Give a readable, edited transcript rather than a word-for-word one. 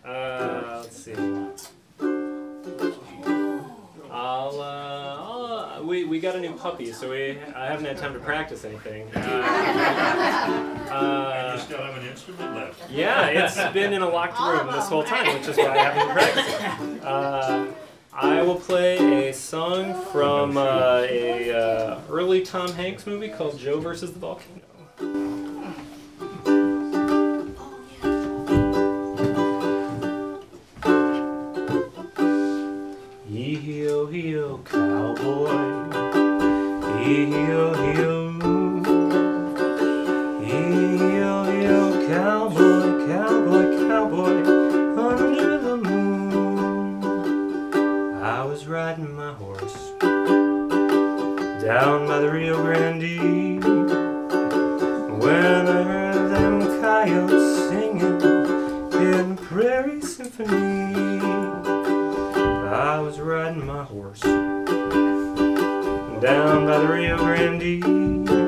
Let's see. We got a new puppy, so I haven't had time to practice anything. And you still have an instrument left. Yeah, it's been in a locked room this whole time, which is why I haven't been practicing. I will play a song from a early Tom Hanks movie called Joe versus the Volcano. Hee-hee-oh, hee-oh, cowboy. Hee-hee-oh, hee-oh. Hee-hee-oh, hee-oh, cowboy, cowboy, cowboy, under the moon. I was riding my horse down by the Rio Grande when I heard them coyotes singing in Prairie Symphony. I was riding my horse down by the Rio Grande